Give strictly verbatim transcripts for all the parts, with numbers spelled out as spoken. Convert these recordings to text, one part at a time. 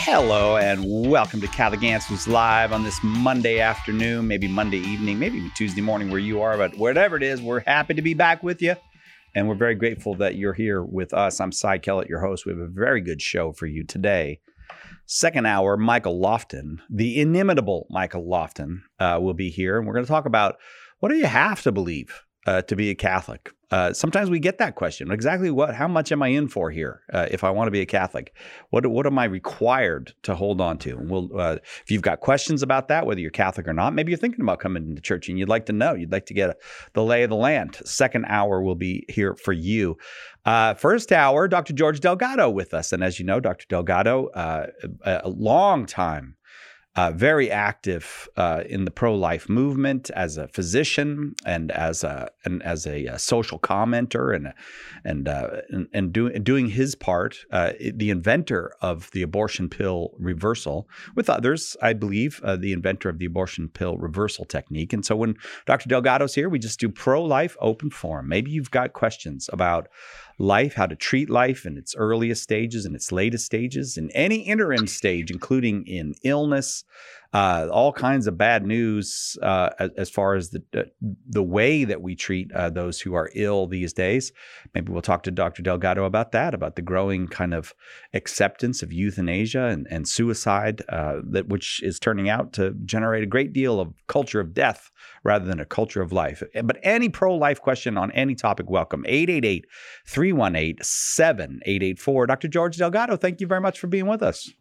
Hello and welcome to Catholic Answers Live on this Monday afternoon, maybe Monday evening, maybe Tuesday morning where you are, but whatever it is, we're happy to be back with you. And we're very grateful that you're here with us. I'm Cy Kellett, your host. We have a very good show for you today. Second hour, Michael Lofton, the inimitable Michael Lofton, uh, will be here. And we're going to talk about what do you have to believe uh, to be a Catholic? Uh, sometimes we get that question. Exactly what, how much am I in for here uh, if I want to be a Catholic? What what am I required to hold on to? And we'll, uh, if you've got questions about that, whether you're Catholic or not, maybe you're thinking about coming into church and you'd like to know, you'd like to get a, the lay of the land. Second hour will be here for you. Uh, first hour, Doctor George Delgado with us. And as you know, Doctor Delgado, uh, a, a long time Uh, very active uh, in the pro-life movement as a physician and as a and as a, a social commenter and and uh, and, and do, doing his part, uh, the inventor of the abortion pill reversal, with others, I believe, uh, the inventor of the abortion pill reversal technique. And so when Doctor Delgado's here, we just do pro-life open forum. Maybe you've got questions about life, how to treat life in its earliest stages and its latest stages, in any interim stage, including in illness, uh, all kinds of bad news uh, as, as far as the uh, the way that we treat uh, those who are ill these days. Maybe we'll talk to Doctor Delgado about that, about the growing kind of acceptance of euthanasia and, and suicide, uh, that which is turning out to generate a great deal of culture of death rather than a culture of life. But any pro-life question on any topic, welcome. eight eight eight, three one eight, seven eight eight four. Doctor George Delgado, thank you very much for being with us.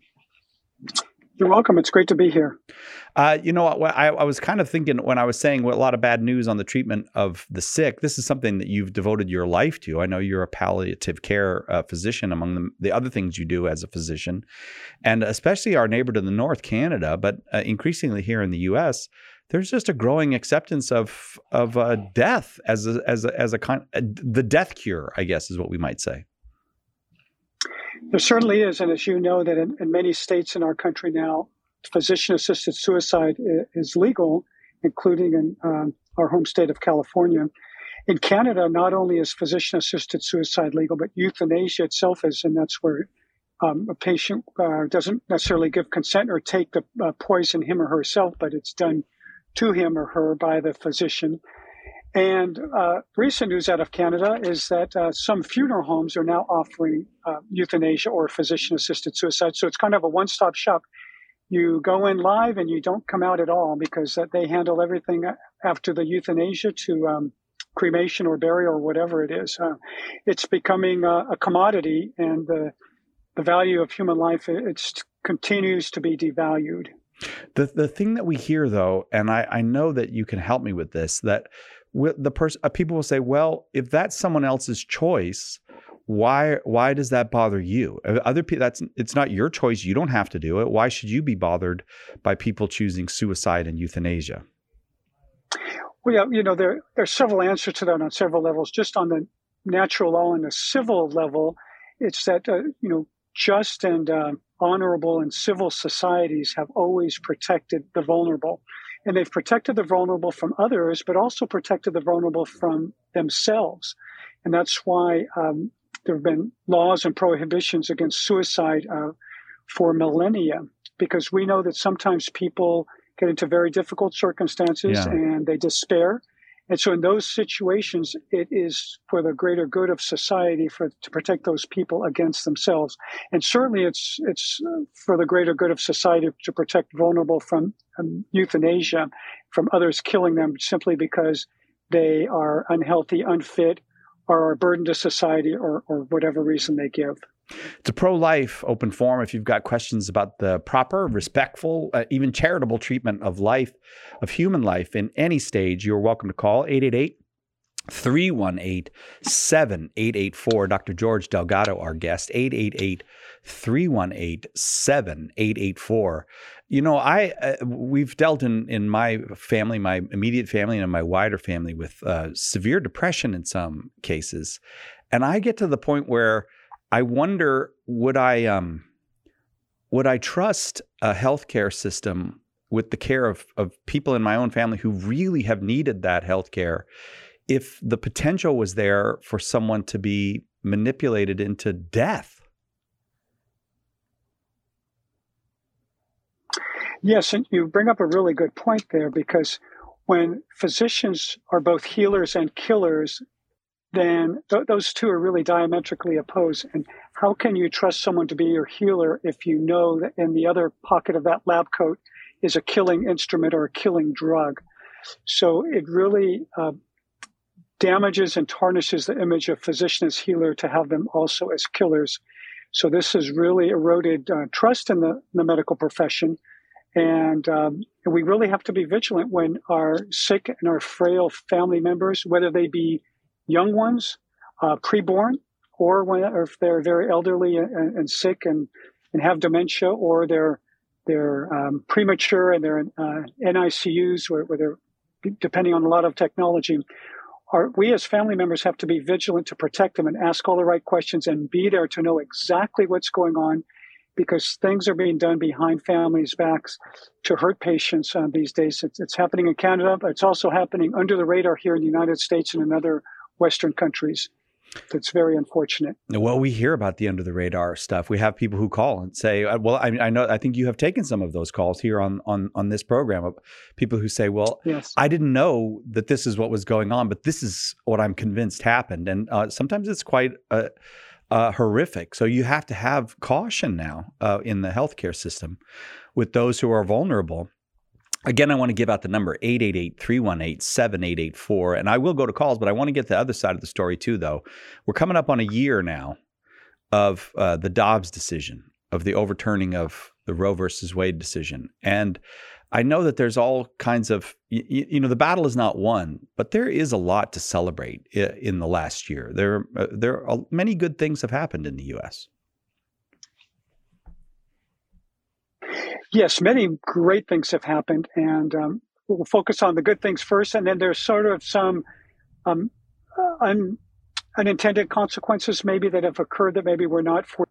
You're welcome. It's great to be here. Uh, you know, I, I was kind of thinking when I was saying a lot of bad news on the treatment of the sick, this is something that you've devoted your life to. I know you're a palliative care uh, physician among the, the other things you do as a physician, and especially our neighbor to the north, Canada, but uh, increasingly here in the U S, there's just a growing acceptance of of uh, death as a, as a, as a kind, uh, the death cure, I guess, is what we might say. There certainly is. And as you know, that in, in many states in our country now, physician-assisted suicide is legal, including in um, our home state of California. In Canada, not only is physician-assisted suicide legal, but euthanasia itself is, and that's where um, a patient uh, doesn't necessarily give consent or take the uh, poison him or herself, but it's done to him or her by the physician. And uh, recent news out of Canada is that uh, some funeral homes are now offering uh, euthanasia or physician-assisted suicide. So it's kind of a one-stop shop. You go in live and you don't come out at all because uh, they handle everything after the euthanasia to um, cremation or burial or whatever it is. Uh, it's becoming uh, a commodity, and the the value of human life it continues to be devalued. The the thing that we hear, though, and I, I know that you can help me with this, that the person uh, people will say, well, if that's someone else's choice, why why does that bother you? Other people, that's it's not your choice. You don't have to do it. Why should you be bothered by people choosing suicide and euthanasia? Well, yeah, you know, there there's several answers to that on several levels. Just on the natural law and the civil level, it's that uh, you know, just and uh, honorable and civil societies have always protected the vulnerable. And they've protected the vulnerable from others, but also protected the vulnerable from themselves. And that's why um, there have been laws and prohibitions against suicide uh, for millennia, because we know that sometimes people get into very difficult circumstances yeah. and they despair. And so in those situations, it is for the greater good of society for to protect those people against themselves. And certainly it's it's for the greater good of society to protect vulnerable from um, euthanasia, from others killing them simply because they are unhealthy, unfit, or are a burden to society, or, or whatever reason they give. It's a pro-life open forum. If you've got questions about the proper, respectful, uh, even charitable treatment of life, of human life in any stage, you're welcome to call eight eight eight, three one eight, seven eight eight four. Doctor George Delgado, our guest, eight eight eight, three one eight, seven eight eight four. You know, I uh, we've dealt in, in my family, my immediate family and in my wider family with uh, severe depression in some cases. And I get to the point where I wonder, would I um, would I trust a healthcare system with the care of, of people in my own family who really have needed that healthcare if the potential was there for someone to be manipulated into death? Yes, and you bring up a really good point there, because when physicians are both healers and killers, then th- those two are really diametrically opposed. And how can you trust someone to be your healer if you know that in the other pocket of that lab coat is a killing instrument or a killing drug? So it really uh, damages and tarnishes the image of physician as healer to have them also as killers. So this has really eroded uh, trust in the, the medical profession. And um, we really have to be vigilant when our sick and our frail family members, whether they be young ones, uh, preborn, or, when, or if they're very elderly and, and sick and, and have dementia, or they're they're um, premature and they're in uh, N I C Us, where, where they're depending on a lot of technology. Our, we as family members have to be vigilant to protect them and ask all the right questions and be there to know exactly what's going on, because things are being done behind families' backs to hurt patients uh, these days. It's, it's happening in Canada, but it's also happening under the radar here in the United States and in other Western countries. That's very unfortunate. Well, we hear about the under the radar stuff. We have people who call and say, well, I, I know, I think you have taken some of those calls here on, on, on this program of people who say, well, yes. I didn't know that this is what was going on, but this is what I'm convinced happened. And uh, sometimes it's quite uh, uh, horrific. So you have to have caution now uh, in the healthcare system with those who are vulnerable. Again, I want to give out the number, eight eight eight, three one eight, seven eight eight four. And I will go to calls, but I want to get the other side of the story too, though. We're coming up on a year now of uh, the Dobbs decision, of the overturning of the Roe versus Wade decision. And I know that there's all kinds of, you, you know, the battle is not won, but there is a lot to celebrate in the last year. There, uh, there are many good things have happened in the U S. Yes, many great things have happened, and um, we'll focus on the good things first, and then there's sort of some um, un, unintended consequences maybe that have occurred that maybe were not for.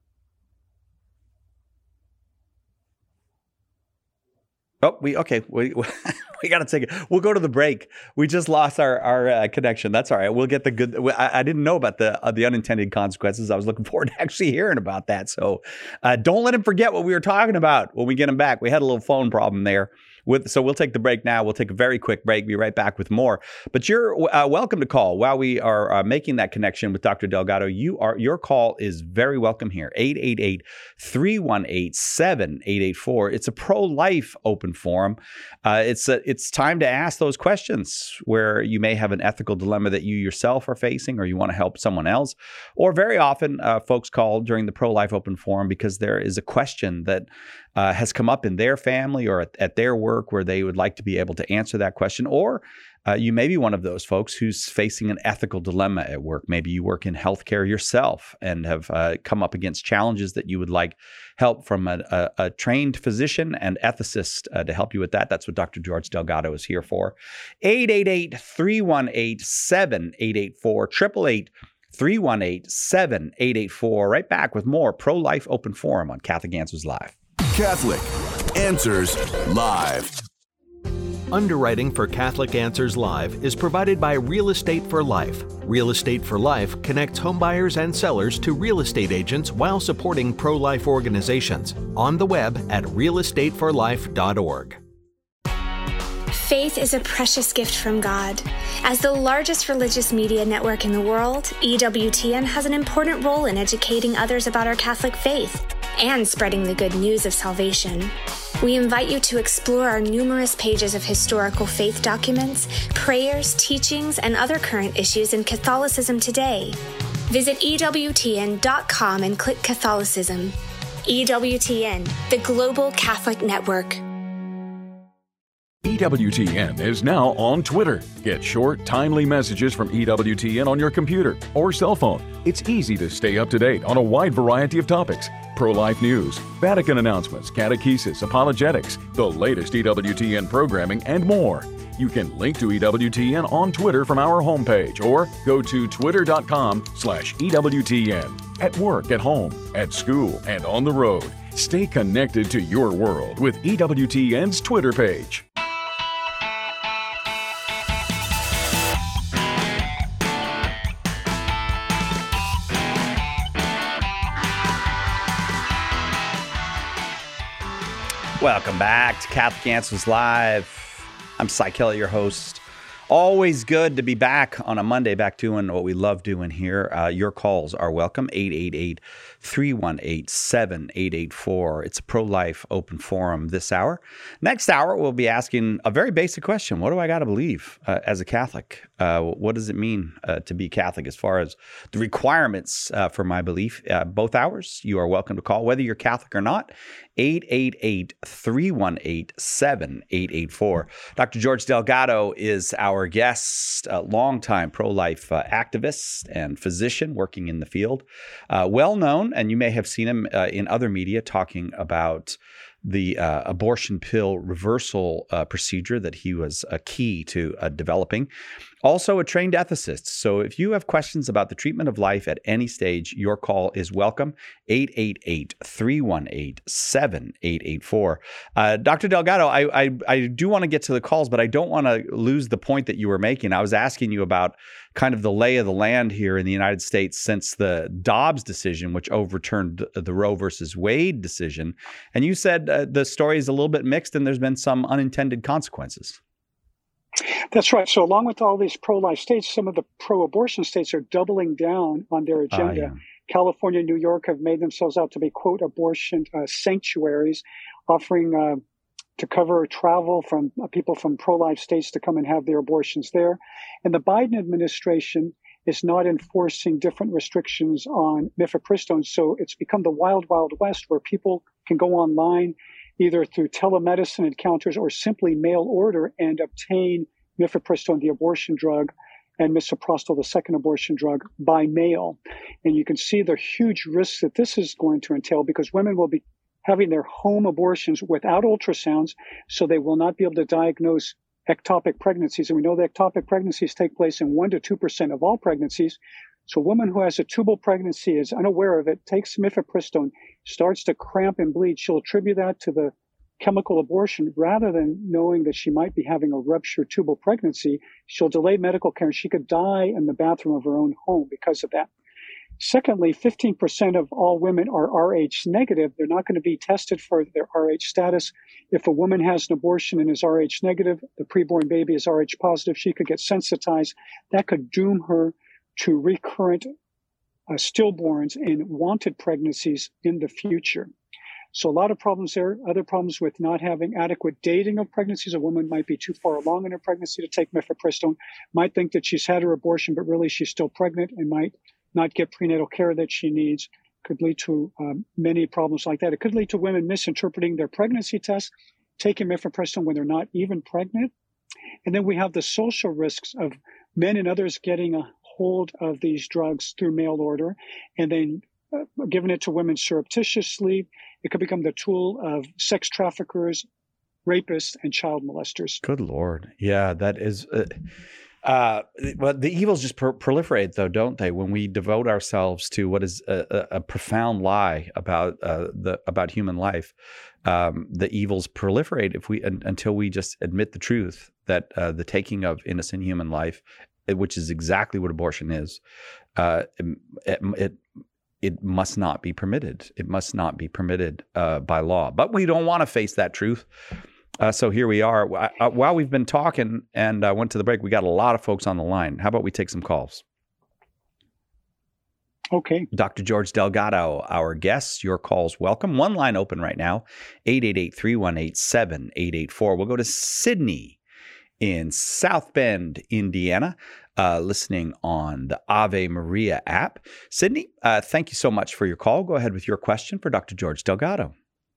Oh, we okay. We we got to take it. We'll go to the break. We just lost our our uh, connection. That's all right. We'll get the good. I, I didn't know about the uh, the unintended consequences. I was looking forward to actually hearing about that. So uh, don't let him forget what we were talking about when we get him back. We had a little phone problem there. With, so we'll take the break now. We'll take a very quick break. Be right back with more. But you're uh, welcome to call while we are uh, making that connection with Doctor Delgado. You are your call is very welcome here. eight eight eight, three one eight, seven eight eight four. It's a pro-life open forum. Uh, it's a, it's time to ask those questions where you may have an ethical dilemma that you yourself are facing, or you want to help someone else. Or very often, uh, folks call during the pro-life open forum because there is a question that uh, has come up in their family or at, at their work, where they would like to be able to answer that question. Or uh, you may be one of those folks who's facing an ethical dilemma at work. Maybe you work in healthcare yourself and have uh, come up against challenges that you would like help from a, a, a trained physician and ethicist uh, to help you with that. That's what Doctor George Delgado is here for. eight eight eight, three one eight, seven eight eight four, eight eight eight, three one eight, seven eight eight four. Right back with more Pro-Life Open Forum on Catholic Answers Live. Catholic Answers Live. Underwriting for Catholic Answers Live is provided by Real Estate for Life. Real Estate for Life connects homebuyers and sellers to real estate agents while supporting pro-life organizations. On the web at real estate for life dot org. Faith is a precious gift from God. As the largest religious media network in the world, E W T N has an important role in educating others about our Catholic faith and spreading the good news of salvation. We invite you to explore our numerous pages of historical faith documents, prayers, teachings, and other current issues in Catholicism today. Visit E W T N dot com and click Catholicism. E W T N, the Global Catholic Network. E W T N is now on Twitter. Get short, timely messages from E W T N on your computer or cell phone. It's easy to stay up to date on a wide variety of topics. Pro-life news, Vatican announcements, catechesis, apologetics, the latest E W T N programming, and more. You can link to E W T N on Twitter from our homepage or go to twitter.com slash EWTN. At work, at home, at school, and on the road. Stay connected to your world with E W T N's Twitter page. Welcome back to Catholic Answers Live. I'm Cy Kelly, your host. Always good to be back on a Monday, back doing what we love doing here. Uh, your calls are welcome, eight eight eight, three one eight, seven eight eight four. It's a pro-life open forum this hour. Next hour, we'll be asking a very basic question. What do I got to believe uh, as a Catholic? Uh, what does it mean uh, to be Catholic as far as the requirements uh, for my belief? Uh, both hours, you are welcome to call, whether you're Catholic or not, eight eight eight, three one eight, seven eight eight four. Doctor George Delgado is our guest, a longtime pro-life uh, activist and physician working in the field. Uh, well known, and you may have seen him uh, in other media talking about the uh, abortion pill reversal uh, procedure that he was a key to uh, developing. Also a trained ethicist. So if you have questions about the treatment of life at any stage, your call is welcome. eight eight eight, three one eight, seven eight eight four. Uh, Doctor Delgado, I, I, I do want to get to the calls, but I don't want to lose the point that you were making. I was asking you about kind of the lay of the land here in the United States since the Dobbs decision, which overturned the Roe versus Wade decision. And you said uh, the story is a little bit mixed and there's been some unintended consequences. That's right. So along with all these pro-life states, some of the pro-abortion states are doubling down on their agenda. Uh, yeah. California and New York have made themselves out to be, quote, abortion uh, sanctuaries, offering uh, to cover travel from uh, people from pro-life states to come and have their abortions there. And the Biden administration is not enforcing different restrictions on mifepristone. So it's become the wild, wild west where people can go online either through telemedicine encounters or simply mail order and obtain mifepristone, the abortion drug, and misoprostol, the second abortion drug, by mail. And you can see the huge risks that this is going to entail because women will be having their home abortions without ultrasounds, so they will not be able to diagnose ectopic pregnancies. And we know that ectopic pregnancies take place in one to two percent of all pregnancies. So a woman who has a tubal pregnancy is unaware of it, takes mifepristone, starts to cramp and bleed. She'll attribute that to the chemical abortion rather than knowing that she might be having a ruptured tubal pregnancy. She'll delay medical care and she could die in the bathroom of her own home because of that. Secondly, fifteen percent of all women are R H negative. They're not going to be tested for their R H status. If a woman has an abortion and is R H negative, the preborn baby is R H positive, she could get sensitized. That could doom her to recurrent uh, stillborns and wanted pregnancies in the future. So a lot of problems there. Other problems with not having adequate dating of pregnancies. A woman might be too far along in her pregnancy to take mifepristone, might think that she's had her abortion, but really she's still pregnant and might not get prenatal care that she needs. Could lead to um, many problems like that. It could lead to women misinterpreting their pregnancy tests, taking mifepristone when they're not even pregnant. And then we have the social risks of men and others getting a hold of these drugs through mail order and then uh, giving it to women surreptitiously. It could become the tool of sex traffickers, rapists, and child molesters. Good Lord. Yeah, that is... Uh, uh, but the evils just pro- proliferate, though, don't they? When we devote ourselves to what is a, a, a profound lie about uh, the about human life, um, the evils proliferate if we un, until we just admit the truth that uh, the taking of innocent human life, which is exactly what abortion is, uh, it, it it must not be permitted. It must not be permitted uh, by law. But we don't want to face that truth. Uh, so here we are. Uh, while we've been talking and I uh, went to the break, we got a lot of folks on the line. How about we take some calls? Okay. Doctor George Delgado, our guest, your calls welcome. One line open right now, eight eight eight, three one eight, seven eight eight four. We'll go to Sydney in South Bend, Indiana, uh, listening on the Ave Maria app. Sydney, uh, thank you so much for your call. Go ahead with your question for Doctor George Delgado.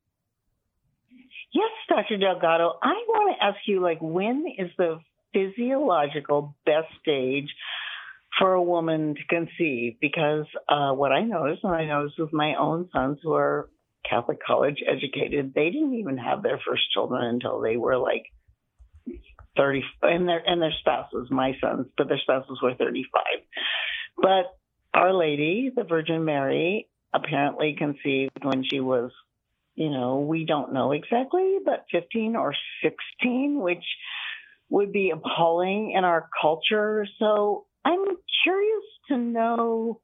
Yes, Doctor Delgado, I want to ask you, like, when is the physiological best stage for a woman to conceive? Because uh, what I noticed, and I noticed with my own sons who are Catholic college educated, they didn't even have their first children until they were like thirty, and their and their spouses, my sons, but their spouses were thirty-five. But Our Lady, the Virgin Mary, apparently conceived when she was, you know, we don't know exactly, but fifteen or sixteen, which would be appalling in our culture. So I'm curious to know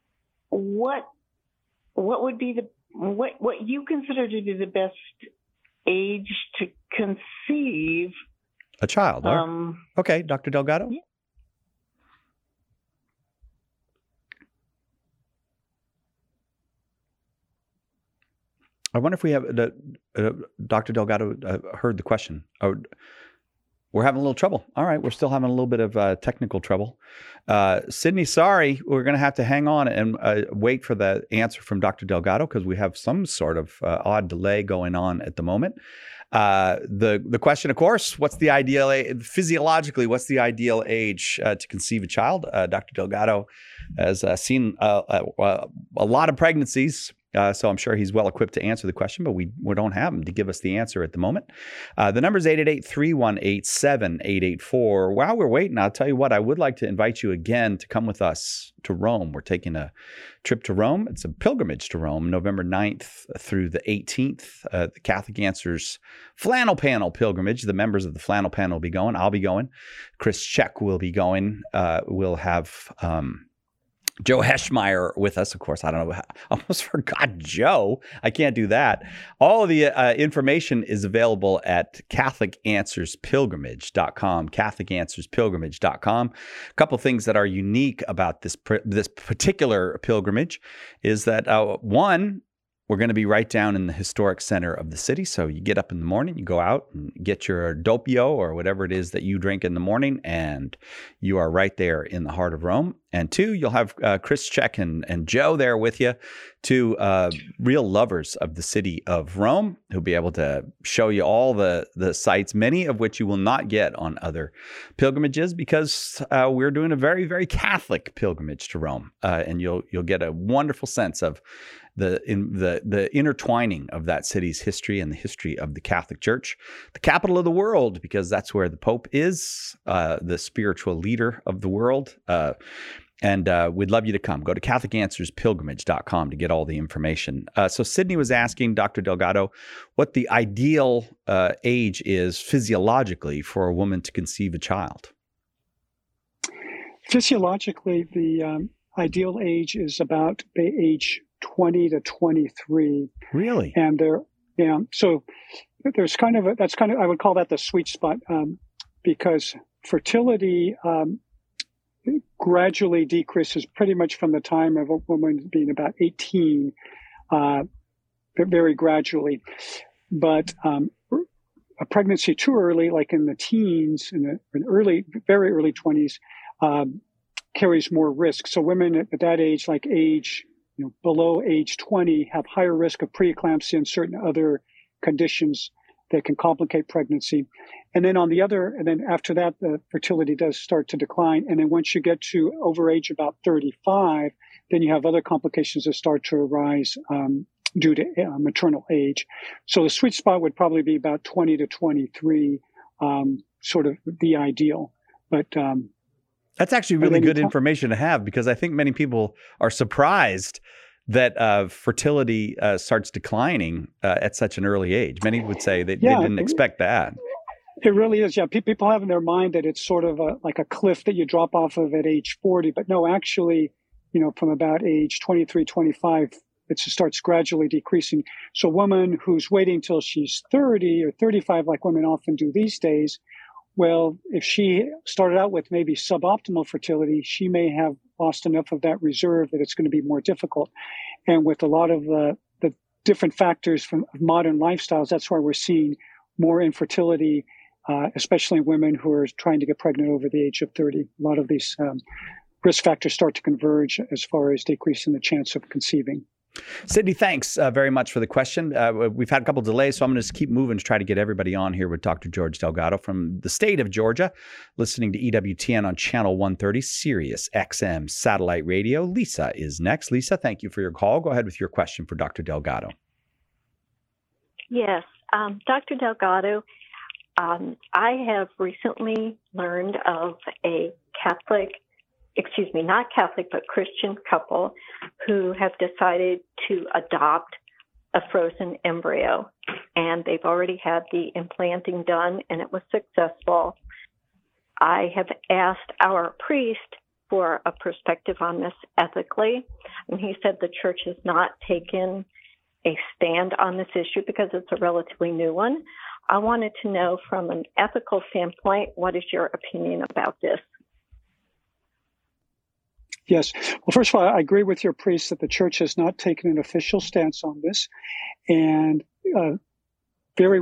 what what would be the what what you consider to be the best age to conceive a child? Huh? Um, okay, Doctor Delgado. Yeah. I wonder if we have the uh, Doctor Delgado uh, heard the question. Oh, we're having a little trouble. All right, we're still having a little bit of uh, technical trouble. Uh, Sydney, sorry, we're going to have to hang on and uh, wait for the answer from Doctor Delgado because we have some sort of uh, odd delay going on at the moment. Uh, the the question, of course, what's the ideal age, physiologically? What's the ideal age uh, to conceive a child? Uh, Doctor Delgado has uh, seen uh, uh, a lot of pregnancies. Uh, so I'm sure he's well equipped to answer the question, but we, we don't have him to give us the answer at the moment. Uh, the number is eight eight eight, three one eight, seven eight eight four. While we're waiting, I'll tell you what, I would like to invite you again to come with us to Rome. We're taking a trip to Rome. It's a pilgrimage to Rome, November ninth through the eighteenth. Uh, the Catholic Answers Flannel Panel pilgrimage. The members of the Flannel Panel will be going. I'll be going. Chris Check will be going. Uh, we'll have... Um, Joe Heschmeyer with us, of course. I don't know. I almost forgot Joe. I can't do that. All of the uh, information is available at Catholic Answers Pilgrimage dot com, Catholic Answers Pilgrimage dot com. A couple things that are unique about this this particular pilgrimage is that, uh, one, we're going to be right down in the historic center of the city. So you get up in the morning, you go out and get your doppio or whatever it is that you drink in the morning, and you are right there in the heart of Rome. And two, you'll have uh, Chris Check and, and Joe there with you, two uh, real lovers of the city of Rome, who'll be able to show you all the, the sites, many of which you will not get on other pilgrimages, because uh, we're doing a very, very Catholic pilgrimage to Rome. Uh, and you'll you'll get a wonderful sense of the in the the intertwining of that city's history and the history of the Catholic Church, the capital of the world, because that's where the Pope is, uh, the spiritual leader of the world. Uh, and uh, we'd love you to come. Go to Catholic Answers Pilgrimage dot com to get all the information. Uh, so Sydney was asking Doctor Delgado what the ideal uh, age is physiologically for a woman to conceive a child. Physiologically, the um, ideal age is about age twenty to twenty-three. Really? And there, yeah. So there's kind of a, that's kind of, I would call that the sweet spot, um, because fertility um, gradually decreases pretty much from the time of a woman being about eighteen, uh, very gradually. But um, a pregnancy too early, like in the teens, in the in early, very early twenties, um, carries more risk. So women at, at that age, like age, you know, below age twenty, have higher risk of preeclampsia and certain other conditions that can complicate pregnancy. And then on the other, and then after that, the fertility does start to decline. And then once you get to over age about thirty-five, then you have other complications that start to arise um, due to uh, maternal age. So the sweet spot would probably be about twenty to twenty-three, um, sort of the ideal. But um, that's actually really good information to have, because I think many people are surprised that uh, fertility uh, starts declining uh, at such an early age. Many would say that yeah, they didn't expect that. It really is. Yeah, people have in their mind that it's sort of a, like a cliff that you drop off of at age forty. But no, actually, you know, from about age twenty-three, twenty-five, it starts gradually decreasing. So a woman who's waiting till she's thirty or thirty-five, like women often do these days, well, if she started out with maybe suboptimal fertility, she may have lost enough of that reserve that it's going to be more difficult. And with a lot of the, the different factors from modern lifestyles, that's why we're seeing more infertility, uh, especially in women who are trying to get pregnant over the age of thirty. A lot of these um, risk factors start to converge as far as decreasing the chance of conceiving. Sydney, thanks uh, very much for the question. Uh, we've had a couple delays, so I'm going to just keep moving to try to get everybody on here with Doctor George Delgado from the state of Georgia, listening to E W T N on channel one thirty, Sirius X M satellite radio. Lisa is next. Lisa, thank you for your call. Go ahead with your question for Doctor Delgado. Yes, um, Doctor Delgado, um, I have recently learned of a Catholic excuse me, not Catholic, but Christian couple who have decided to adopt a frozen embryo. And they've already had the implanting done, and it was successful. I have asked our priest for a perspective on this ethically, and he said the church has not taken a stand on this issue because it's a relatively new one. I wanted to know from an ethical standpoint, what is your opinion about this? Yes. Well, first of all, I agree with your priest that the church has not taken an official stance on this. And uh, very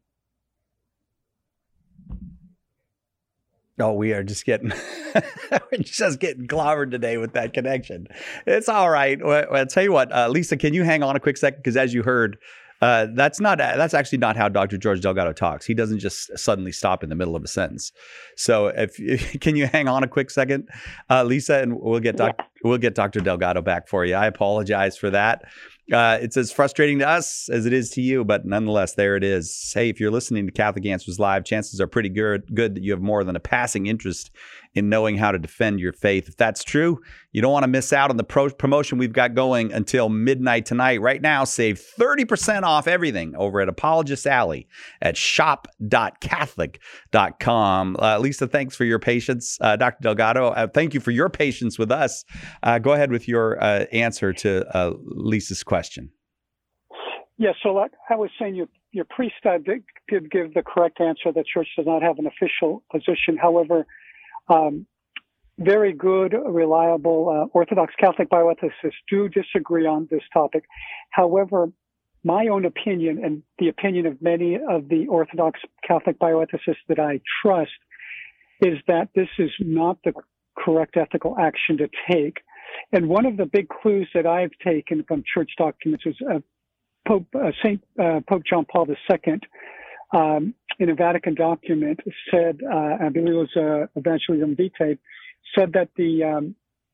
Oh, we are just getting we're just getting clobbered today with that connection. It's all right. Well, I'll tell you what, uh, Lisa, can you hang on a quick second? Because as you heard, uh, that's not that's actually not how Doctor George Delgado talks. He doesn't just suddenly stop in the middle of a sentence. So, if, if can you hang on a quick second, uh, Lisa, and we'll get doc, we'll get Doctor Delgado back for you. I apologize for that. Uh, it's as frustrating to us as it is to you, but nonetheless, there it is. Hey, if you're listening to Catholic Answers Live, chances are pretty good, good that you have more than a passing interest in knowing how to defend your faith. If that's true, you don't want to miss out on the pro- promotion we've got going until midnight tonight. Right now, save thirty percent off everything over at Apologist Alley at shop dot catholic dot com. Uh, Lisa, thanks for your patience. Uh, Doctor Delgado, uh, thank you for your patience with us. Uh, go ahead with your uh, answer to uh, Lisa's question. Yeah, so like I was saying, your, your priest uh, did, did give the correct answer. The church does not have an official position. However, um, very good, reliable uh, Orthodox Catholic bioethicists do disagree on this topic. However, my own opinion and the opinion of many of the Orthodox Catholic bioethicists that I trust is that this is not the correct ethical action to take. And one of the big clues that I've taken from church documents is uh, Pope uh, Saint uh, Pope John Paul the Second, um, in a Vatican document, said, uh, I believe it was uh, Evangelium Vitae, said that the um,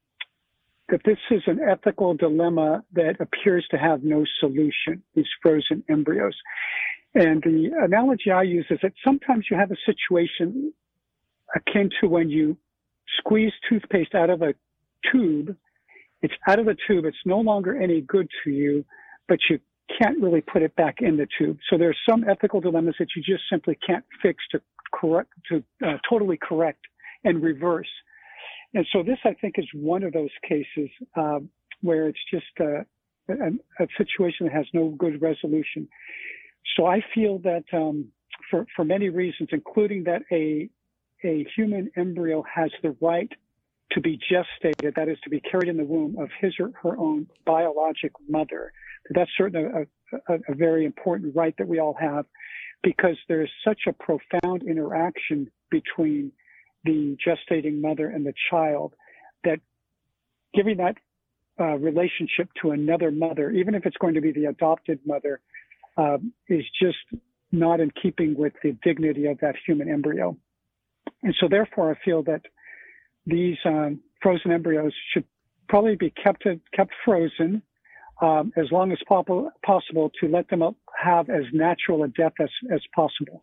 that this is an ethical dilemma that appears to have no solution. These frozen embryos, and the analogy I use is that sometimes you have a situation akin to when you squeeze toothpaste out of a tube. It's out of the tube. It's no longer any good to you, but you can't really put it back in the tube. So there's some ethical dilemmas that you just simply can't fix to correct, to uh, totally correct and reverse. And so this, I think, is one of those cases uh, where it's just uh, a, a situation that has no good resolution. So I feel that um, for, for many reasons, including that a a human embryo has the right to be gestated, that is, to be carried in the womb of his or her own biologic mother. That's certainly a, a, a very important right that we all have, because there is such a profound interaction between the gestating mother and the child that giving that uh, relationship to another mother, even if it's going to be the adopted mother, uh, is just not in keeping with the dignity of that human embryo. And so therefore, I feel that these um, frozen embryos should probably be kept kept frozen um, as long as po- possible to let them have as natural a death as, as possible.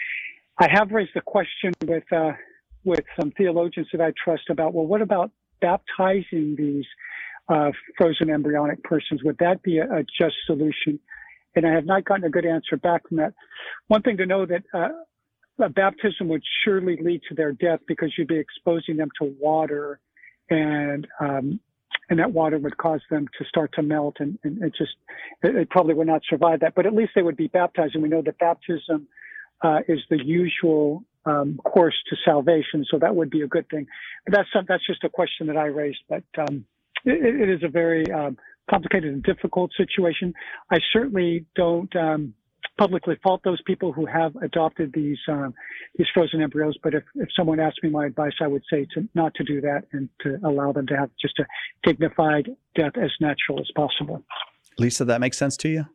I have raised the question with uh, with some theologians that I trust about, well, what about baptizing these uh, frozen embryonic persons? Would that be a, a just solution? And I have not gotten a good answer back from that. One thing to know that uh, a baptism would surely lead to their death, because you'd be exposing them to water, and um, and that water would cause them to start to melt, and, and it just it, it probably would not survive that. But at least they would be baptized, and we know that baptism uh, is the usual um, course to salvation, so that would be a good thing. But that's that's just a question that I raised. But um, it, it is a very um, complicated and difficult situation. I certainly don't Um, publicly fault those people who have adopted these um, these frozen embryos, but if, if someone asked me my advice, I would say to not to do that and to allow them to have just a dignified death as natural as possible. Lisa, that makes sense to you?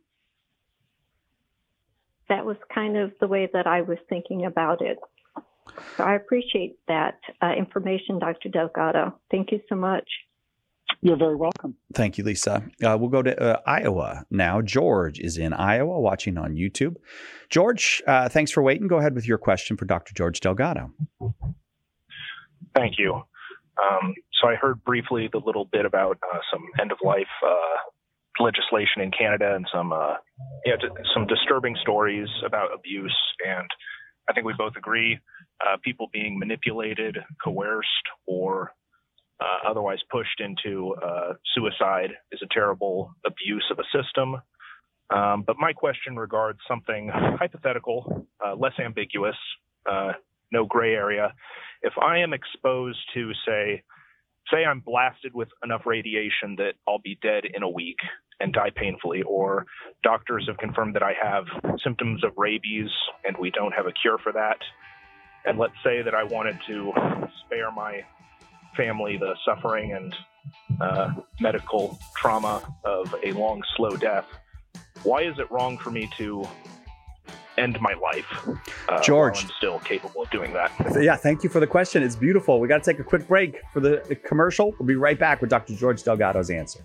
That was kind of the way that I was thinking about it. So I appreciate that uh, information, Doctor Delgado. Thank you so much. You're very welcome. Thank you, Lisa. Uh, we'll go to uh, Iowa now. George is in Iowa watching on YouTube. George, uh, thanks for waiting. Go ahead with your question for Doctor George Delgado. Thank you. Um, so I heard briefly the little bit about uh, some end-of-life uh, legislation in Canada and some uh, yeah, some disturbing stories about abuse. And I think we both agree uh, people being manipulated, coerced, or Uh, otherwise pushed into uh, suicide is a terrible abuse of a system. Um, but my question regards something hypothetical, uh, less ambiguous, uh, no gray area. If I am exposed to, say, say I'm blasted with enough radiation that I'll be dead in a week and die painfully, or doctors have confirmed that I have symptoms of rabies and we don't have a cure for that. And let's say that I wanted to spare my family the suffering and uh, medical trauma of a long, slow death. Why is it wrong for me to end my life uh, George, while I'm still capable of doing that? Yeah, thank you for the question. It's beautiful. We got to take a quick break for the commercial. We'll be right back with Doctor George Delgado's answer.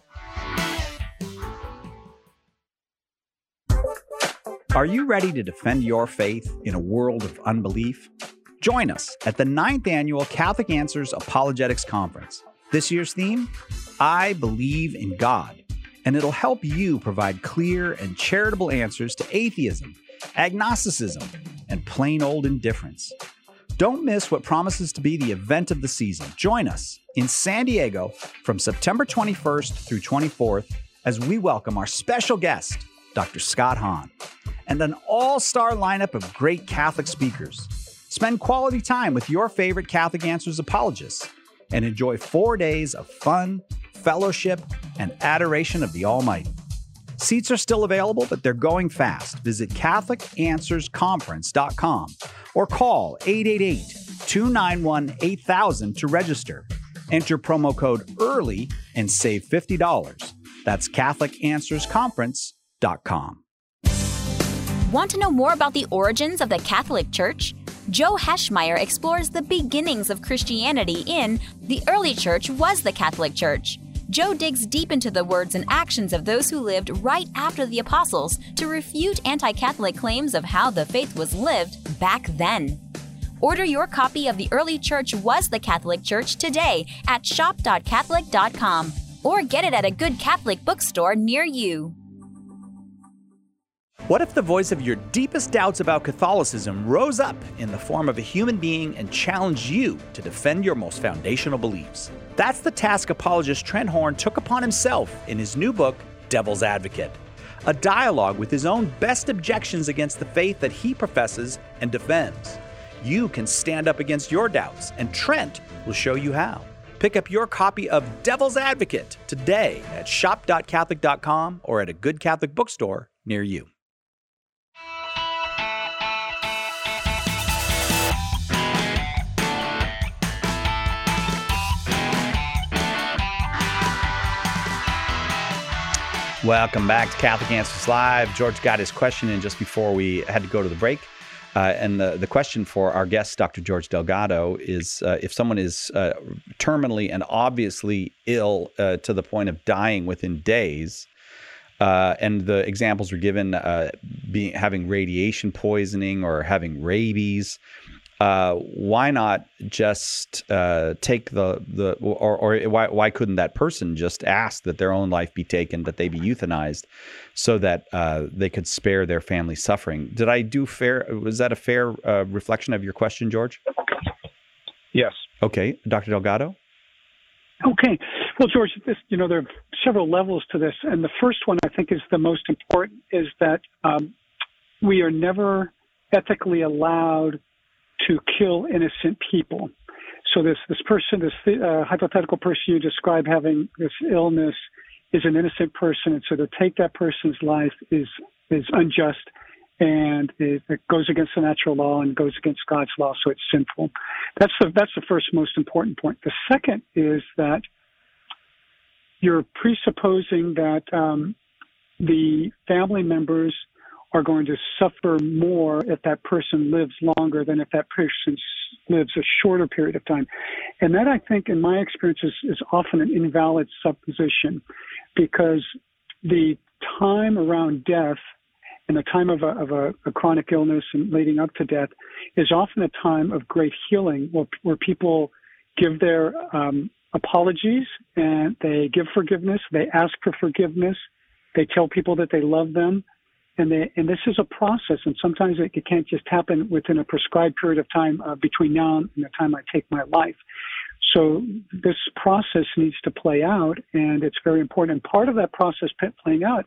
Are you ready to defend your faith in a world of unbelief? Join us at the ninth Annual Catholic Answers Apologetics Conference. This year's theme, I Believe in God, and it'll help you provide clear and charitable answers to atheism, agnosticism, and plain old indifference. Don't miss what promises to be the event of the season. Join us in San Diego from September twenty-first through twenty-fourth as we welcome our special guest, Doctor Scott Hahn, and an all-star lineup of great Catholic speakers. Spend quality time with your favorite Catholic Answers apologists and enjoy four days of fun, fellowship, and adoration of the Almighty. Seats are still available, but they're going fast. Visit Catholic Answers Conference dot com or call eight eight eight, two nine one, eight thousand to register. Enter promo code EARLY and save fifty dollars. That's Catholic Answers Conference dot com. Want to know more about the origins of the Catholic Church? Joe Heschmeyer explores the beginnings of Christianity in The Early Church Was the Catholic Church. Joe digs deep into the words and actions of those who lived right after the apostles to refute anti-Catholic claims of how the faith was lived back then. Order your copy of The Early Church Was the Catholic Church today at shop dot catholic dot com or get it at a good Catholic bookstore near you. What if the voice of your deepest doubts about Catholicism rose up in the form of a human being and challenged you to defend your most foundational beliefs? That's the task apologist Trent Horn took upon himself in his new book, Devil's Advocate, a dialogue with his own best objections against the faith that he professes and defends. You can stand up against your doubts, and Trent will show you how. Pick up your copy of Devil's Advocate today at shop dot catholic dot com or at a good Catholic bookstore near you. Welcome back to Catholic Answers Live. George got his question in just before we had to go to the break. Uh, and the, the question for our guest, Doctor George Delgado, is uh, if someone is uh, terminally and obviously ill uh, to the point of dying within days, uh, and the examples were given uh, being having radiation poisoning or having rabies, uh, why not just uh, take the the or, or why why couldn't that person just ask that their own life be taken, that they be euthanized, so that uh, they could spare their family suffering? Did I do fair? Was that a fair uh, reflection of your question, George? Yes. Okay, Doctor Delgado. Okay. Well, George, this, you know, there are several levels to this, and the first one I think is the most important: is that um, we are never ethically allowed to kill innocent people. So this this person, this uh, hypothetical person you describe having this illness, is an innocent person, and so to take that person's life is is unjust, and it, it goes against the natural law and goes against God's law, so it's sinful. That's the that's the first most important point. The second is that you're presupposing that um, the family members are going to suffer more if that person lives longer than if that person lives a shorter period of time. And that, I think, in my experience, is, is often an invalid supposition, because the time around death and the time of a, of a, a chronic illness and leading up to death is often a time of great healing, where, where people give their um, apologies and they give forgiveness, they ask for forgiveness, they tell people that they love them. And, they, and this is a process, and sometimes it, it can't just happen within a prescribed period of time uh, between now and the time I take my life. So this process needs to play out, and it's very important. And part of that process playing out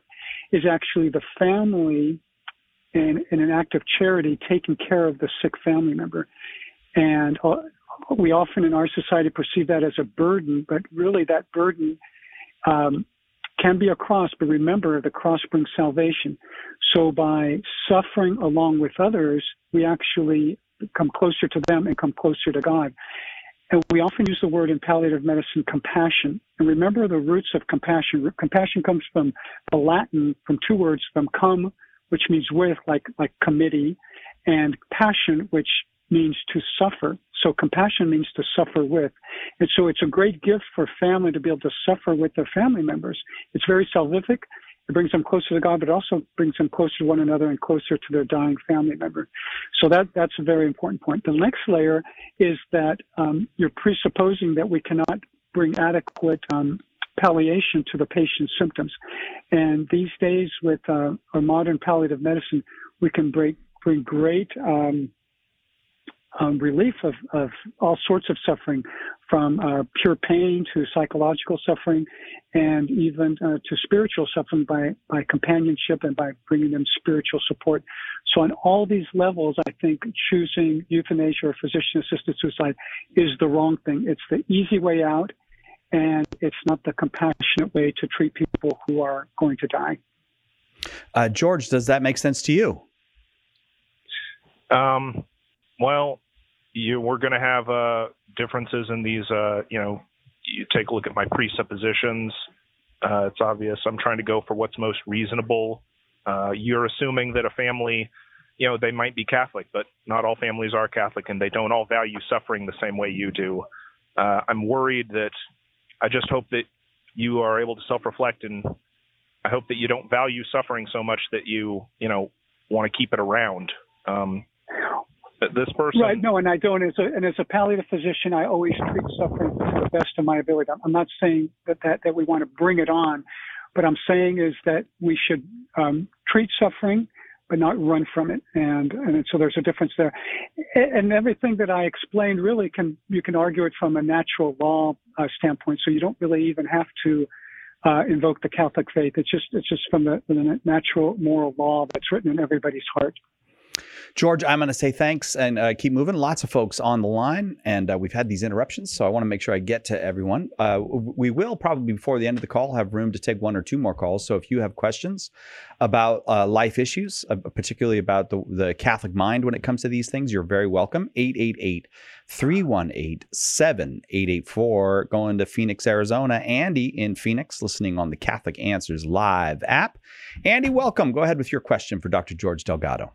is actually the family in, in an act of charity taking care of the sick family member. And uh, we often in our society perceive that as a burden, but really that burden um, can be a cross. But remember, the cross brings salvation. So by suffering along with others, we actually come closer to them and come closer to God. And we often use the word in palliative medicine, compassion. And remember the roots of compassion. Compassion comes from the Latin, from two words, from cum, which means with, like, like committee, and passion, which means to suffer. So compassion means to suffer with. And so it's a great gift for family to be able to suffer with their family members. It's very salvific. It brings them closer to God, but also brings them closer to one another and closer to their dying family member. So that that's a very important point. The next layer is that um, you're presupposing that we cannot bring adequate um, palliation to the patient's symptoms. And these days with uh, our modern palliative medicine, we can bring, bring great um, um, relief of, of all sorts of suffering, from uh, pure pain to psychological suffering, and even uh, to spiritual suffering by, by companionship and by bringing them spiritual support. So on all these levels, I think choosing euthanasia or physician-assisted suicide is the wrong thing. It's the easy way out, and it's not the compassionate way to treat people who are going to die. Uh, George, does that make sense to you? Um, well, you, we're going to have uh, differences in these, uh, you know, you take a look at my presuppositions. Uh, it's obvious I'm trying to go for what's most reasonable. Uh, you're assuming that a family, you know, they might be Catholic, but not all families are Catholic, and they don't all value suffering the same way you do. Uh, I'm worried that I just hope that you are able to self-reflect, and I hope that you don't value suffering so much that you, you know, want to keep it around. Um, this person, right? No, and I don't. As a, and as a palliative physician, I always treat suffering to the best of my ability. I'm not saying that that, that we want to bring it on, but I'm saying is that we should um, treat suffering, but not run from it. And and so there's a difference there. And everything that I explained really can, you can argue it from a natural law uh, standpoint. So you don't really even have to uh, invoke the Catholic faith. It's just it's just from the, the natural moral law that's written in everybody's heart. George, I'm going to say thanks and uh, keep moving. Lots of folks on the line, and uh, we've had these interruptions, so I want to make sure I get to everyone. Uh, we will probably, before the end of the call, have room to take one or two more calls. So if you have questions about uh, life issues, uh, particularly about the, the Catholic mind when it comes to these things, you're very welcome. eight eight eight, three one eight, seven eight eight four. Going to Phoenix, Arizona. Andy in Phoenix, listening on the Catholic Answers Live app. Andy, welcome. Go ahead with your question for Doctor George Delgado.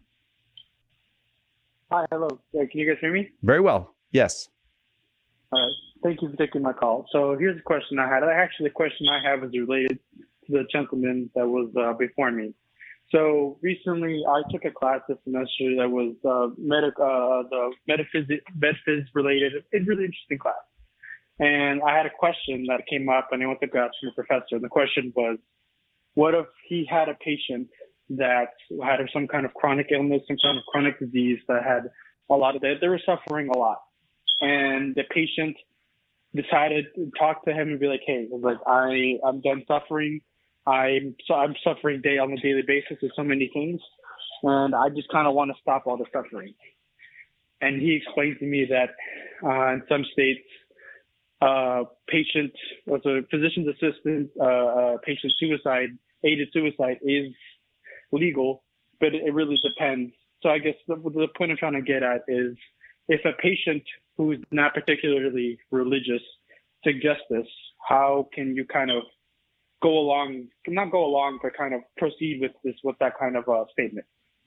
Hi, hello. Uh, can you guys hear me? Very well. Yes. All right. Thank you for taking my call. So here's a question I had. Actually, the question I have is related to the gentleman that was uh, before me. So recently, I took a class this semester that was uh, medic, uh, the metaphysics, metaphysics related. It's a really interesting class. And I had a question that came up, and I went to ask from the professor. And the question was, what if he had a patient that had some kind of chronic illness, some kind of chronic disease that had a lot of that, they were suffering a lot. And the patient decided to talk to him and be like, hey, like I, I'm done suffering. I'm so I'm suffering day on a daily basis with so many things. And I just kind of want to stop all the suffering. And he explained to me that uh, in some states, uh, patient, as a physician's assistant, uh, uh, patient suicide, aided suicide is legal, but it really depends. So I guess the, the point I'm trying to get at is, if a patient who's not particularly religious suggests this, how can you kind of go along, not go along, but kind of proceed with this, with that kind of uh, statement?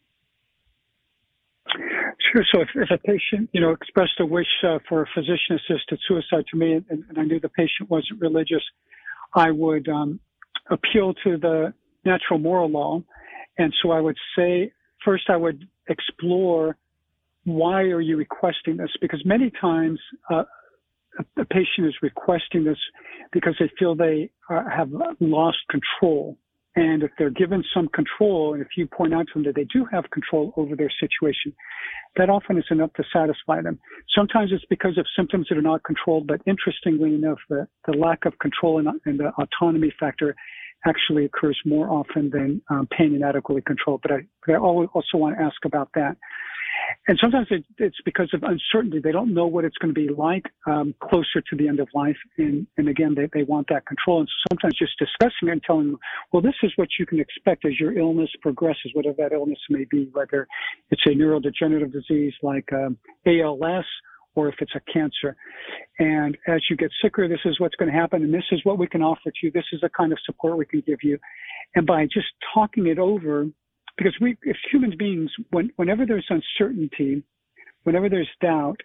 Sure. So if, if a patient, you know, expressed a wish uh, for a physician-assisted suicide to me, and, and I knew the patient wasn't religious, I would um, appeal to the natural moral law. And so I would say, first I would explore, why are you requesting this? Because many times uh, a, a patient is requesting this because they feel they uh, have lost control. And if they're given some control, and if you point out to them that they do have control over their situation, that often is enough to satisfy them. Sometimes it's because of symptoms that are not controlled, but interestingly enough, the, the lack of control and, and the autonomy factor actually occurs more often than um, pain inadequately controlled. But I, but I always also want to ask about that. And sometimes it, it's because of uncertainty. They don't know what it's going to be like um, closer to the end of life. And, and again, they, they want that control. And sometimes just discussing it and telling them, well, this is what you can expect as your illness progresses, whatever that illness may be, whether it's a neurodegenerative disease like um, A L S or if it's a cancer. And as you get sicker, this is what's going to happen. And this is what we can offer to you. This is the kind of support we can give you. And by just talking it over, because we, as human beings, when, whenever there's uncertainty, whenever there's doubt,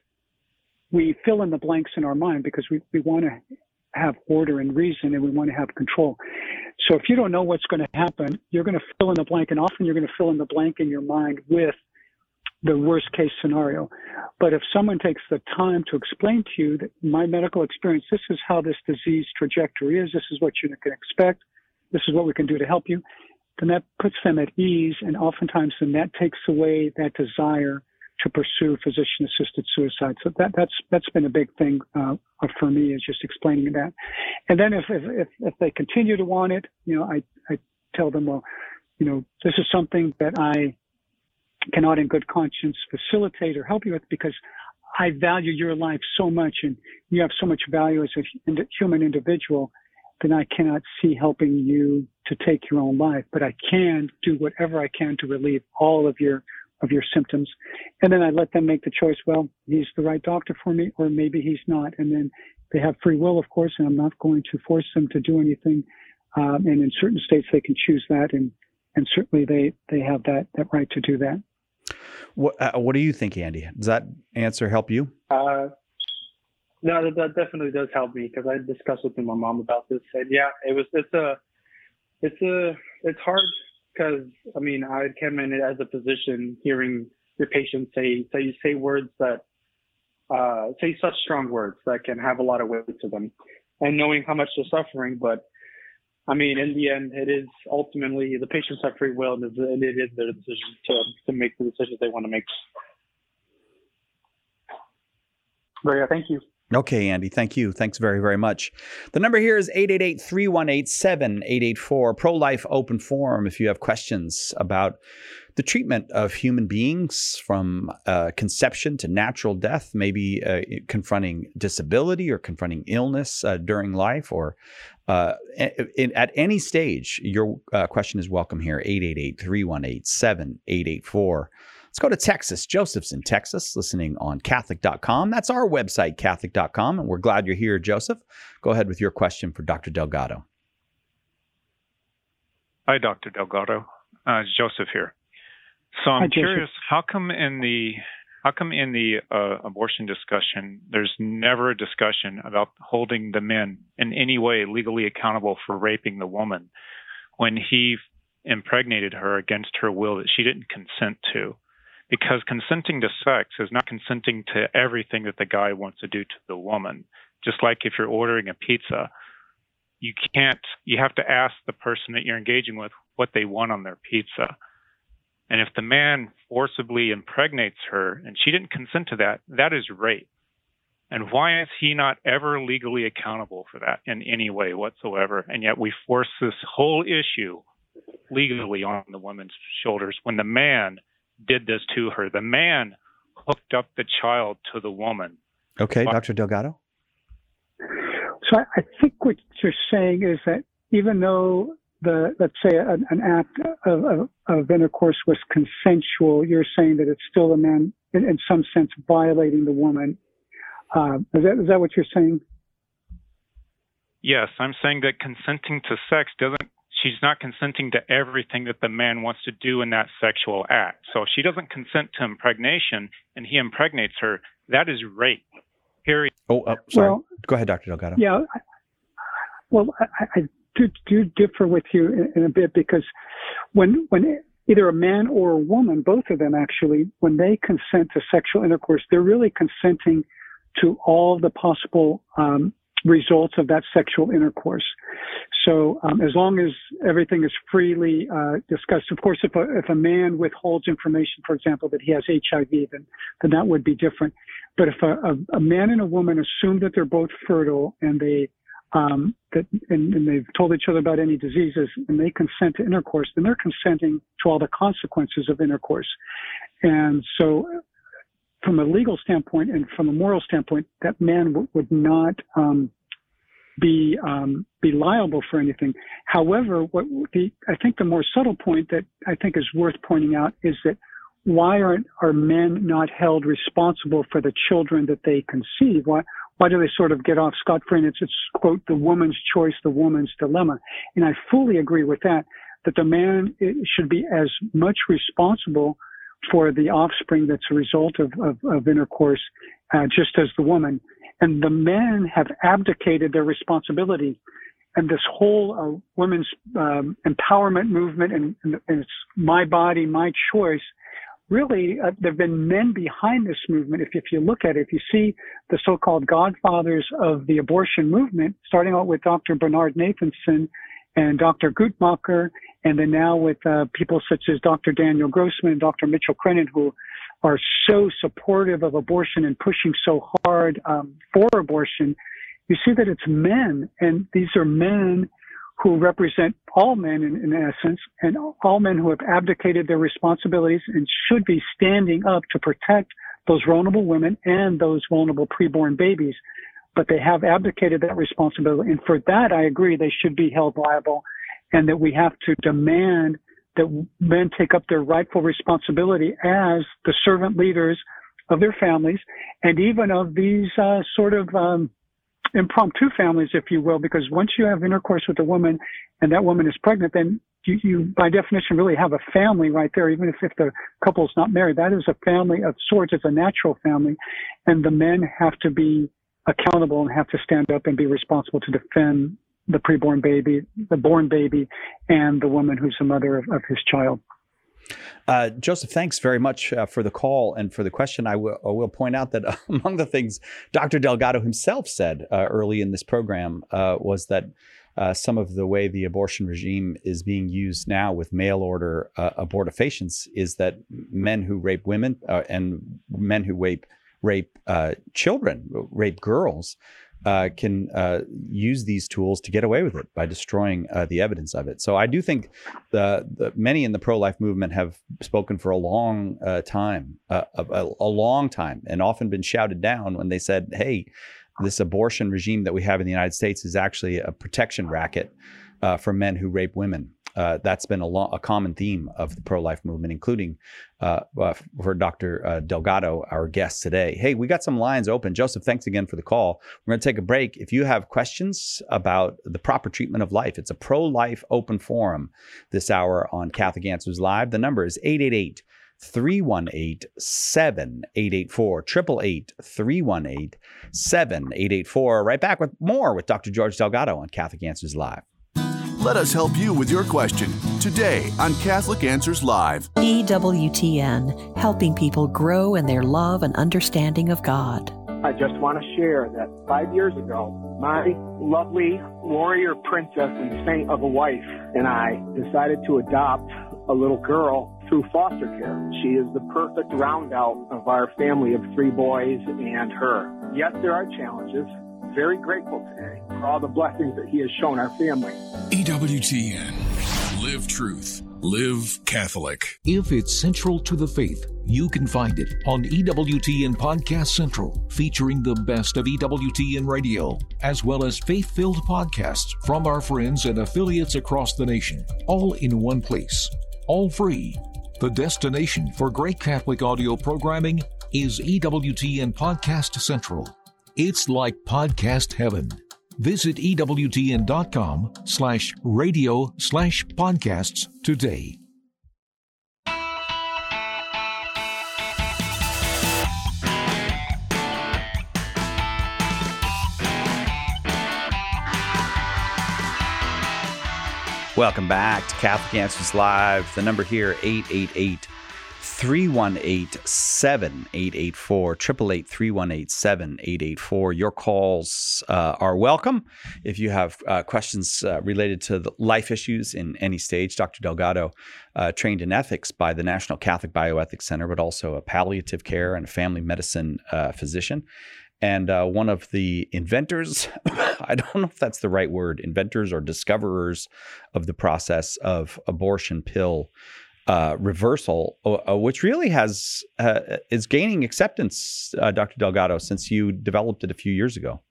we fill in the blanks in our mind because we, we want to have order and reason and we want to have control. So if you don't know what's going to happen, you're going to fill in the blank, and often you're going to fill in the blank in your mind with the worst case scenario. But if someone takes the time to explain to you that my medical experience, this is how this disease trajectory is, this is what you can expect, this is what we can do to help you, then that puts them at ease, and oftentimes then that takes away that desire to pursue physician-assisted suicide. So that, that's that's been a big thing uh, for me, is just explaining that. And then if, if if if they continue to want it, you know, I I tell them, well, you know, this is something that I cannot in good conscience facilitate or help you with, because I value your life so much and you have so much value as a human individual, then I cannot see helping you to take your own life. But I can do whatever I can to relieve all of your of your symptoms. And then I let them make the choice, well, he's the right doctor for me, or maybe he's not. And then they have free will, of course, and I'm not going to force them to do anything. Um, and in certain states, they can choose that. And, and certainly they, they have that, that right to do that. What, uh, what do you think, Andy? Does that answer help you? Uh, no, that, that definitely does help me, because I discussed with my mom about this. And yeah, it was, it's a, it's a, it's hard, because I mean, I came in as a physician hearing your patients say, say, say words that, uh, say such strong words that can have a lot of weight to them, and knowing how much they're suffering. But I mean, in the end, it is ultimately the patients have free will, and it is their decision to, to make the decisions they want to make. But yeah, thank you. Okay, Andy, thank you. Thanks very, very much. The number here is eight eight eight, three one eight, seven eight eight four, Pro-Life Open Forum. If you have questions about the treatment of human beings from uh, conception to natural death, maybe uh, confronting disability or confronting illness uh, during life, or uh, in, at any stage, your uh, question is welcome here, eight eight eight, three one eight, seven eight eight four. Let's go to Texas. Joseph's in Texas, listening on Catholic dot com. That's our website, Catholic dot com, and we're glad you're here, Joseph. Go ahead with your question for Doctor Delgado. Hi, Doctor Delgado. Uh, it's Joseph here. So I'm Hi, curious, Joseph. how come in the how come in the uh, abortion discussion, there's never a discussion about holding the men in any way legally accountable for raping the woman when he impregnated her against her will that she didn't consent to? Because consenting to sex is not consenting to everything that the guy wants to do to the woman. Just like if you're ordering a pizza, you can't, you have to ask the person that you're engaging with what they want on their pizza. And if the man forcibly impregnates her and she didn't consent to that, that is rape. And why is he not ever legally accountable for that in any way whatsoever? And yet we force this whole issue legally on the woman's shoulders when the man did this to her. The man hooked up the child to the woman. Okay, Doctor Delgado. So I, I think what you're saying is that even though the, let's say, an, an act of, of, of intercourse was consensual, you're saying that it's still a man, in, in some sense, violating the woman. Uh, is that is that what you're saying? Yes, I'm saying that consenting to sex doesn't, she's not consenting to everything that the man wants to do in that sexual act. So if she doesn't consent to impregnation and he impregnates her, that is rape. Period. Oh, uh, sorry. Well, Go ahead, Doctor Delgado. Yeah. I, well, I, I do, do differ with you in, in a bit, because when when either a man or a woman, both of them actually, when they consent to sexual intercourse, they're really consenting to all the possible um, results of that sexual intercourse. So um, as long as everything is freely uh, discussed, of course, if a, if a man withholds information, for example, that he has H I V, then, then that would be different. But if a, a, a man and a woman assume that they're both fertile and they um, that, and, and they've told each other about any diseases, and they consent to intercourse, then they're consenting to all the consequences of intercourse. And so from a legal standpoint and from a moral standpoint, that man w- would not um, be um, be liable for anything. However, what the I think the more subtle point that I think is worth pointing out is that why aren't are men not held responsible for the children that they conceive? Why why do they sort of get off scot-free? And it's, it's quote, the woman's choice, the woman's dilemma. And I fully agree with that, that the man should be as much responsible for the offspring that's a result of, of, of intercourse, uh, just as the woman. And the men have abdicated their responsibility. And this whole uh, women's um, empowerment movement and, and it's my body, my choice, really, uh, there have been men behind this movement. If, if you look at it, if you see the so-called godfathers of the abortion movement, starting out with Doctor Bernard Nathanson and Doctor Guttmacher, and then now with uh, people such as Doctor Daniel Grossman and Doctor Mitchell Crennan, who are so supportive of abortion and pushing so hard um, for abortion, you see that it's men, and these are men who represent all men in, in essence, and all men who have abdicated their responsibilities and should be standing up to protect those vulnerable women and those vulnerable preborn babies. But they have abdicated that responsibility. And for that, I agree, they should be held liable, and that we have to demand that men take up their rightful responsibility as the servant leaders of their families and even of these uh, sort of um, impromptu families, if you will, because once you have intercourse with a woman and that woman is pregnant, then you, you by definition, really have a family right there, even if, if the couple is not married. That is a family of sorts. It's a natural family. And the men have to be accountable and have to stand up and be responsible to defend the preborn baby, the born baby, and the woman who's the mother of, of his child. Uh, Joseph, thanks very much uh, for the call and for the question. I, w- I will point out that uh, among the things Doctor Delgado himself said uh, early in this program uh, was that uh, some of the way the abortion regime is being used now with mail order uh, abortifacients is that men who rape women uh, and men who rape rape uh, children, rape girls, Uh, can uh, use these tools to get away with it by destroying uh, the evidence of it. So I do think the, the many in the pro-life movement have spoken for a long uh, time, uh, a, a long time, and often been shouted down when they said, hey, this abortion regime that we have in the United States is actually a protection racket uh, for men who rape women. Uh, that's been a, lo- a common theme of the pro-life movement, including uh, uh, for Doctor Uh, Delgado, our guest today. Hey, we got some lines open. Joseph, thanks again for the call. We're going to take a break. If you have questions about the proper treatment of life, it's a pro-life open forum this hour on Catholic Answers Live. The number is eight eight eight, three one eight, seven eight eight four, eight eight eight, three one eight, seven eight eight four. Right back with more with Doctor George Delgado on Catholic Answers Live. Let us help you with your question today on Catholic Answers Live. E W T N, helping people grow in their love and understanding of God. I just want to share that five years ago, my lovely warrior princess and saint of a wife and I decided to adopt a little girl through foster care. She is the perfect round out of our family of three boys and her. Yet there are challenges. Very grateful today for all the blessings that he has shown our family. E W T N. Live truth. Live Catholic. If it's central to the faith, you can find it on E W T N Podcast Central, featuring the best of E W T N radio, as well as faith-filled podcasts from our friends and affiliates across the nation, all in one place, all free. The destination for great Catholic audio programming is E W T N Podcast Central. It's like podcast heaven. Visit EWTN.com slash radio slash podcasts today. Welcome back to Catholic Answers Live. The number here, eight eight eight, three one eight, seven eight eight four, eight eight eight, three one eight, seven eight eight four. Your calls uh, are welcome. If you have uh, questions uh, related to the life issues in any stage, Doctor Delgado, uh, trained in ethics by the National Catholic Bioethics Center, but also a palliative care and family medicine uh, physician. and uh, one of the inventors, I don't know if that's the right word, inventors or discoverers of the process of abortion pill uh, reversal, uh, which really has uh, is gaining acceptance, uh, Doctor Delgado, since you developed it a few years ago.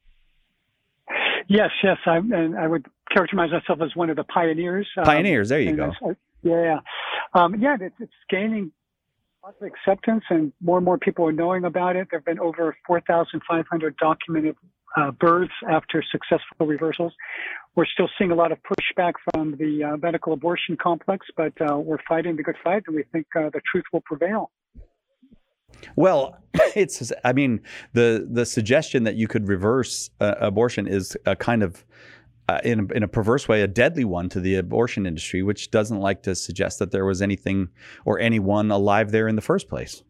Yes, yes, I, and I would characterize myself as one of the pioneers. Pioneers, um, there you go. I, yeah, um, yeah, it's, it's gaining lots of acceptance, and more and more people are knowing about it. There have been over four thousand five hundred documented uh, births after successful reversals. We're still seeing a lot of pushback from the uh, medical abortion complex, but uh, we're fighting the good fight, and we think uh, the truth will prevail. Well, it's, I mean, the the suggestion that you could reverse uh, abortion is a kind of, uh, in, a, in a perverse way, a deadly one to the abortion industry, which doesn't like to suggest that there was anything or anyone alive there in the first place.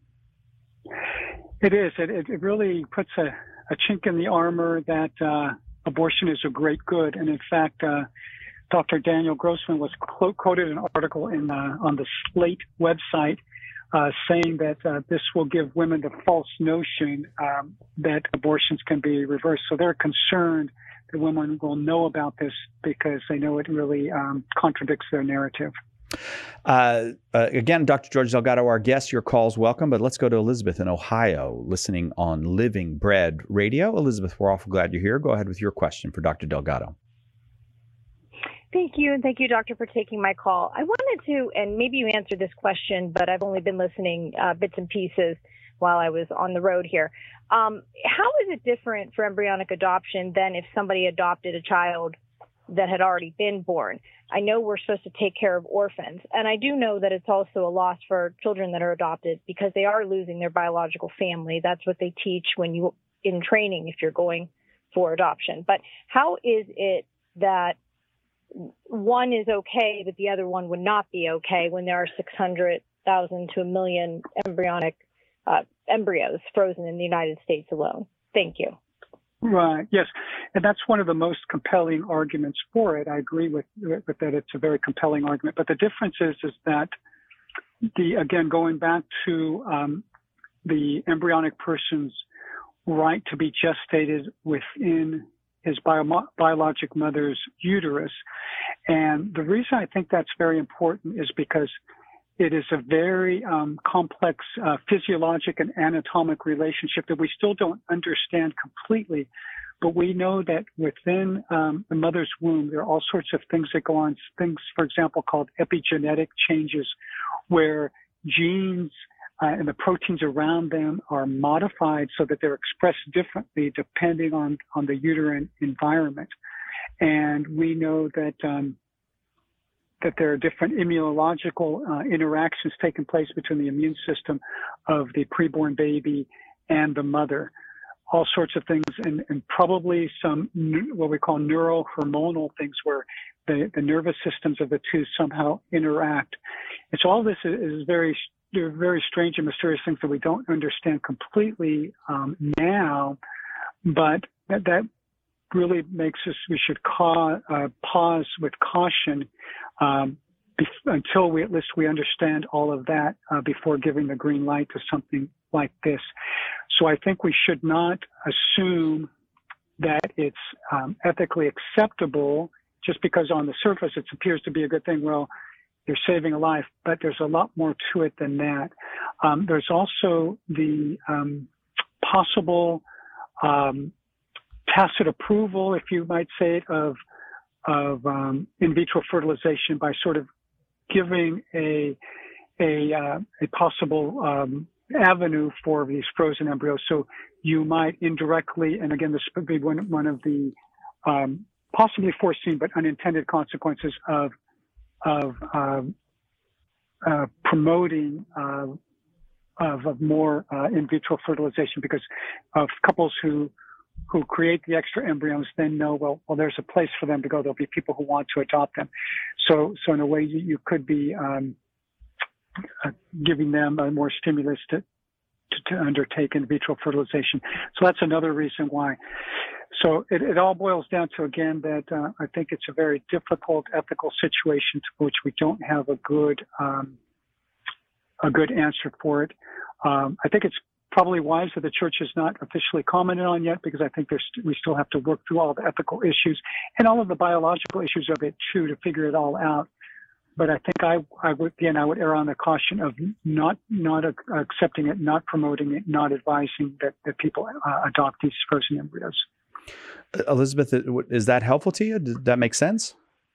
It is. It, it really puts a, a chink in the armor that uh, abortion is a great good. And in fact, uh, Doctor Daniel Grossman was quote, quoted an article in uh, on the Slate website Uh, saying that uh, this will give women the false notion um, that abortions can be reversed. So they're concerned that women will know about this because they know it really um, contradicts their narrative. Uh, uh, again, Doctor George Delgado, our guest, your call's welcome, but let's go to Elizabeth in Ohio, listening on Living Bread Radio. Elizabeth, we're awful glad you're here. Go ahead with your question for Doctor Delgado. Thank you, and thank you, Doctor, for taking my call. I wanted to, and maybe you answered this question, but I've only been listening uh, bits and pieces while I was on the road here. Um, how is it different for embryonic adoption than if somebody adopted a child that had already been born? I know we're supposed to take care of orphans, and I do know that it's also a loss for children that are adopted because they are losing their biological family. That's what they teach when you in training if you're going for adoption. But how is it that one is okay, but the other one would not be okay when there are six hundred thousand to a million embryonic uh, embryos frozen in the United States alone? Thank you. Right. Yes. And that's one of the most compelling arguments for it. I agree with, with that. It's a very compelling argument. But the difference is, is that the, again, going back to um, the embryonic person's right to be gestated within his bio- biologic mother's uterus. And the reason I think that's very important is because it is a very um, complex uh, physiologic and anatomic relationship that we still don't understand completely. But we know that within um, the mother's womb, there are all sorts of things that go on, things, for example, called epigenetic changes, where genes Uh, and the proteins around them are modified so that they're expressed differently depending on, on the uterine environment. And we know that um, that there are different immunological uh, interactions taking place between the immune system of the preborn baby and the mother. All sorts of things, and, and probably some what we call neurohormonal things where the, the nervous systems of the two somehow interact. And so all this is, is very They're very strange and mysterious things that we don't understand completely um, now, but that, that really makes us, we should ca- uh, pause with caution um, bef- until we, at least we understand all of that uh, before giving the green light to something like this. So I think we should not assume that it's um, ethically acceptable just because on the surface it appears to be a good thing. Well, you're saving a life, but there's a lot more to it than that. Um, there's also the um, possible um, tacit approval, if you might say it, of of um, in vitro fertilization by sort of giving a a, uh, a possible um, avenue for these frozen embryos. So you might indirectly, and again, this would be one one of the um, possibly foreseen but unintended consequences of of uh, uh, promoting uh, of, of more uh, in vitro fertilization, because of couples who who create the extra embryos then know, well, well, there's a place for them to go. There'll be people who want to adopt them. So, so in a way, you, you could be um, uh, giving them a more stimulus to, to to undertake in vitro fertilization. So that's another reason why. So it, it all boils down to, again, that uh, I think it's a very difficult ethical situation to which we don't have a good um, a good answer for it. Um, I think it's probably wise that the church has not officially commented on yet, because I think there's, we still have to work through all the ethical issues and all of the biological issues of it too to figure it all out. But I think I, I would, again, I would err on the caution of not not uh, accepting it, not promoting it, not advising that, that people uh, adopt these frozen embryos. Elizabeth, is that helpful to you? Does that make sense?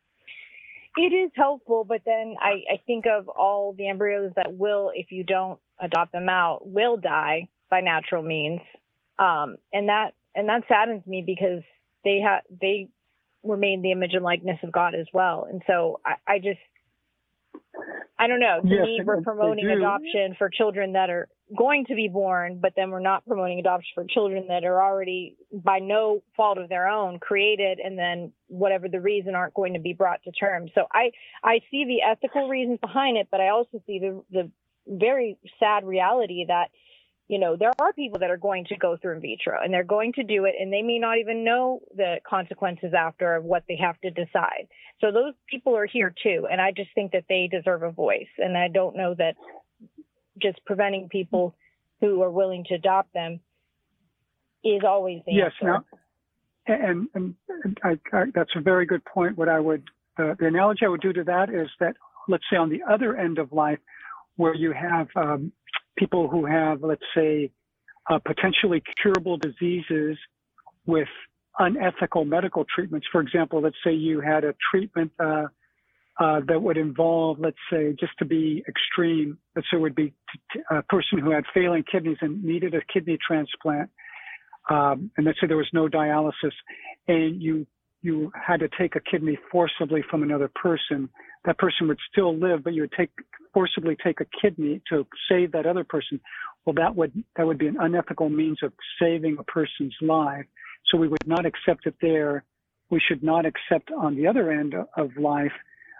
It is helpful, but then I, I think of all the embryos that will, if you don't adopt them out, will die by natural means, um, and that and that saddens me because they have they were made in the image and likeness of God as well, and so I, I just I don't know. To yes, me, we're promoting adoption for children that are going to be born, but then we're not promoting adoption for children that are already, by no fault of their own, created, and then whatever the reason aren't going to be brought to term. So I, I see the ethical reasons behind it, but I also see the, the very sad reality that, you know, there are people that are going to go through in vitro and they're going to do it, and they may not even know the consequences after of what they have to decide. So those people are here too. And I just think that they deserve a voice. And I don't know that just preventing people who are willing to adopt them is always the yes, answer. Now, and, and, and I, I, that's a very good point. What I would, uh, the analogy I would do to that is that, let's say on the other end of life, where you have um, people who have, let's say, uh, potentially curable diseases with unethical medical treatments. For example, let's say you had a treatment uh, uh, that would involve, let's say, just to be extreme, let's say it would be t- a person who had failing kidneys and needed a kidney transplant. Um, and let's say there was no dialysis, and you you had to take a kidney forcibly from another person. That person would still live, but you would take forcibly take a kidney to save that other person. Well, that would that would be an unethical means of saving a person's life. So we would not accept it there. We should not accept on the other end of life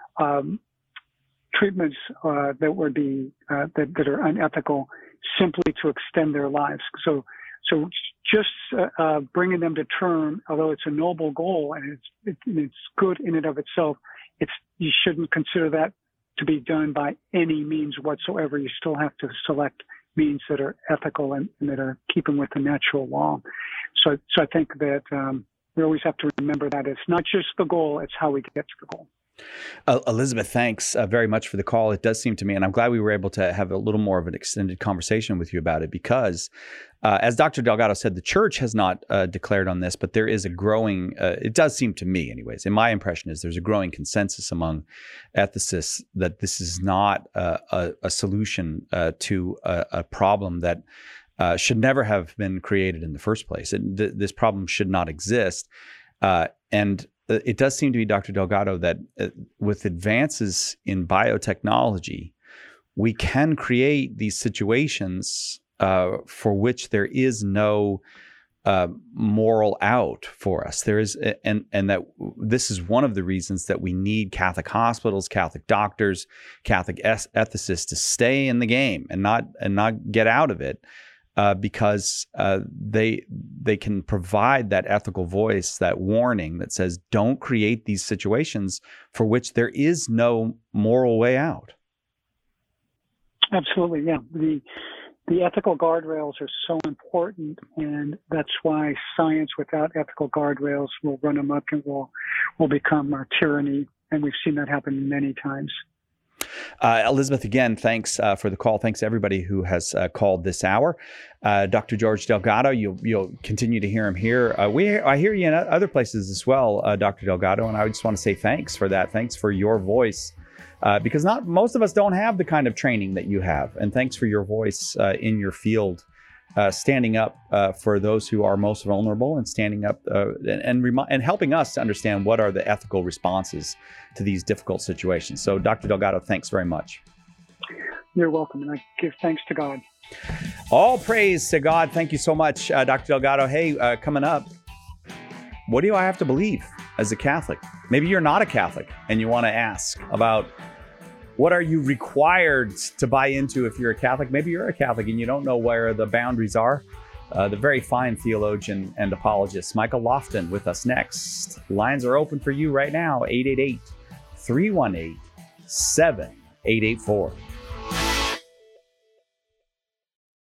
um, treatments uh, that would be uh, that, that are unethical simply to extend their lives. So. So just uh, uh, bringing them to term, although it's a noble goal and it's it, it's good in and of itself, it's you shouldn't consider that to be done by any means whatsoever. You still have to select means that are ethical and, and that are keeping with the natural law. So, so I think that um, we always have to remember that it's not just the goal; it's how we get to the goal. Uh, Elizabeth, thanks uh, very much for the call. It does seem to me, and I'm glad we were able to have a little more of an extended conversation with you about it because, uh, as Doctor Delgado said, the church has not uh, declared on this, but there is a growing, uh, it does seem to me anyways, and my impression is there's a growing consensus among ethicists that this is not uh, a, a solution uh, to a, a problem that uh, should never have been created in the first place. It, th- this problem should not exist. Uh, and it does seem to be, Doctor Delgado, that uh, with advances in biotechnology, we can create these situations uh, for which there is no uh, moral out for us. There is, and and that this is one of the reasons that we need Catholic hospitals, Catholic doctors, Catholic ethicists to stay in the game and not and not get out of it. Uh, because uh, they they can provide that ethical voice, that warning that says, don't create these situations for which there is no moral way out. Absolutely, yeah. The the ethical guardrails are so important, and that's why science without ethical guardrails will run amok and will will become our tyranny, and we've seen that happen many times. Uh, Elizabeth, again, thanks uh, for the call. Thanks to everybody who has uh, called this hour. Uh, Doctor George Delgado, you'll, you'll continue to hear him here. Uh, we, I hear you in other places as well, uh, Doctor Delgado, and I just want to say thanks for that. Thanks for your voice, uh, because not most of us don't have the kind of training that you have. And thanks for your voice uh, in your field, uh, standing up uh, for those who are most vulnerable and standing up uh, and and, remi- and helping us to understand what are the ethical responses to these difficult situations. So, Doctor Delgado, thanks very much. You're welcome, and I give thanks to God. All praise to God. Thank you so much, uh, Doctor Delgado. Hey, uh, coming up, what do I have to believe as a Catholic? Maybe you're not a Catholic and you want to ask about what are you required to buy into if you're a Catholic? Maybe you're a Catholic and you don't know where the boundaries are. Uh, the very fine theologian and apologist, Michael Lofton, with us next. Lines are open for you right now, eight eight eight, three one eight, seven eight eight four.